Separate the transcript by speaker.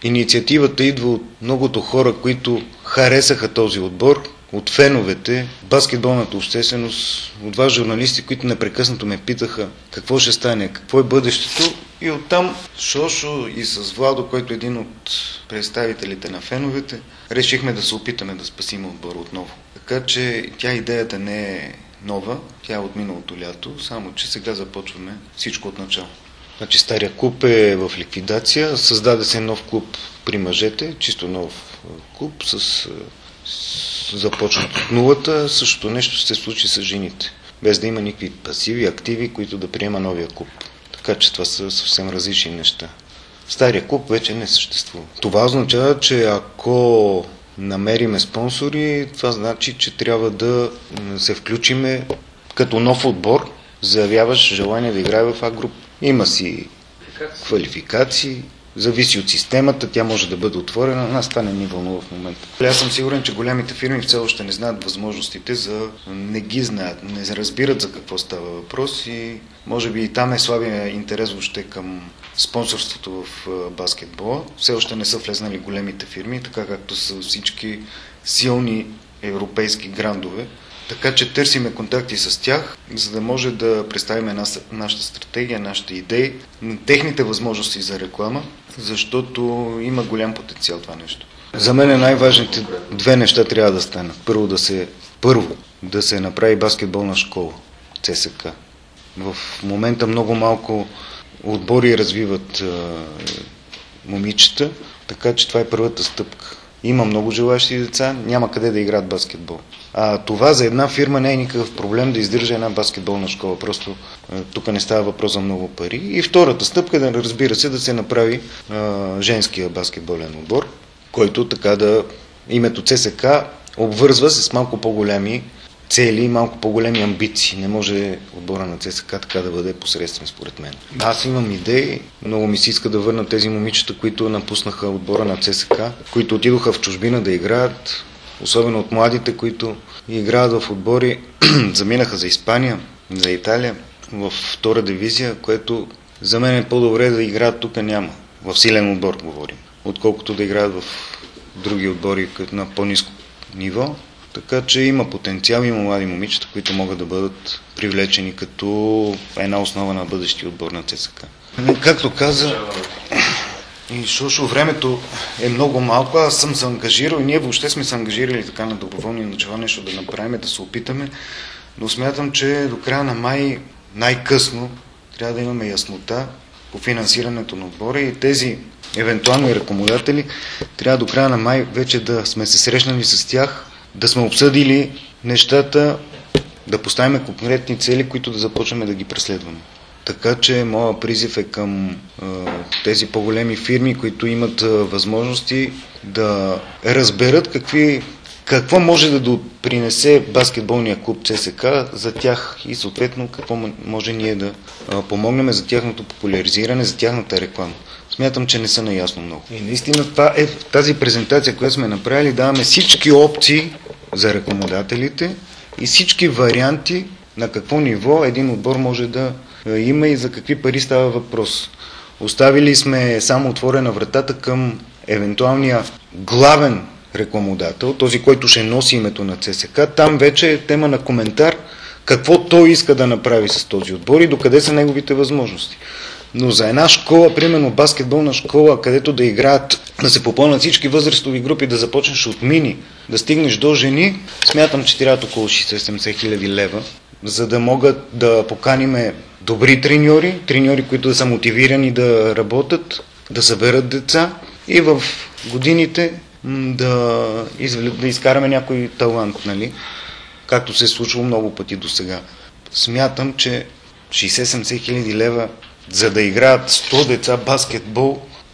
Speaker 1: инициативата идва от многото хора, които харесаха този отбор, от феновете, баскетболната общественост, от вас журналисти, които непрекъснато ме питаха какво ще стане, какво е бъдещето. И оттам Шошо и с Владо, който е един от представителите на феновете, решихме да се опитаме да спасим отбора отново. Така че идеята не е нова, тя е от миналото лято, само че сега започваме всичко от начало. Значи стария клуб е в ликвидация, създаде се нов клуб при мъжете, чисто нов клуб с започнат от нулата, същото нещо ще се случи с жените, без да има никакви пасиви, активи, които да приема новия клуб. Така че това са съвсем различни неща. Стария клуб вече не съществува. Това означава, че ако намериме спонсори, това значи, че трябва да се включиме като нов отбор, заявяваш желание да играе в А-груп. Има си квалификации, зависи от системата, тя може да бъде отворена, нас това не ни вълнува в момента. Аз съм сигурен, че големите фирми все още не знаят възможностите, не ги знаят, не разбират за какво става въпрос и може би и там е слабия интерес въобще към спонсорството в баскетбола. Все още не са влезнали големите фирми, така както са всички силни европейски грандове. Така че търсиме контакти с тях, за да може да представим нашата стратегия, нашите идеи, техните възможности за реклама, защото има голям потенциал това нещо. За мен най-важните две неща трябва да станат. Първо, да се направи баскетболна школа, ЦСКА. В момента много малко отбори развиват момичета, така че това е първата стъпка. Има много желащи деца, няма къде да играят баскетбол. Това за една фирма не е никакъв проблем да издържа една баскетболна школа. Просто тук не става въпрос за много пари. И втората стъпка е, разбира се, да се направи женския баскетболен отбор, който така името ЦСКА обвързва се с малко по-големи цели и малко по-големи амбиции. Не може отбора на ЦСКА така да бъде посредствен, според мен. Аз имам идеи, много ми се иска да върна тези момичета, които напуснаха отбора на ЦСКА, които отидоха в чужбина да играят, особено от младите, които играят в отбори, заминаха за Испания, за Италия, в втора дивизия, което за мен е по-добре да играят тук няма. В силен отбор говорим, отколкото да играят в други отбори на по-ниско ниво. Така че има потенциал, има млади момичета, които могат да бъдат привлечени като една основа на бъдещия отбор на ЦСКА. Както каза и Шошо, времето е много малко, аз съм се ангажирал и ние въобще сме се ангажирали така на доброволни начала нещо да направим, да се опитаме, но смятам, че до края на май най-късно трябва да имаме яснота по финансирането на отбора и тези евентуални рекламодатели трябва до края на май вече да сме се срещнали с тях, да сме обсъдили нещата, да поставим конкретни цели, които да започнем да ги преследваме. Така че моя призив е към тези по-големи фирми, които имат възможности да разберат какво може да допринесе баскетболния клуб ЦСКА за тях и съответно какво може ние да помогнем за тяхното популяризиране, за тяхната реклама. Смятам, че не са наясно много. И наистина тази презентация, която сме направили, даваме всички опции за рекламодателите и всички варианти на какво ниво един отбор може да има и за какви пари става въпрос. Оставили сме само отворена вратата към евентуалния главен рекламодател, този, който ще носи името на ЦСКА. Там вече е тема на коментар какво той иска да направи с този отбор и докъде са неговите възможности. Но за една школа, примерно баскетболна школа, където да играят, да се попълнят всички възрастови групи, да започнеш от мини, да стигнеш до жени, смятам, че трябват около 60-70 хиляди лева, за да могат да поканиме добри треньори, които да са мотивирани да работят, да съберат деца и в годините да изкараме някой талант, нали? Както се е случило много пъти до сега. Смятам, че 60-70 хиляди лева, за да играят 100 деца баскетбол,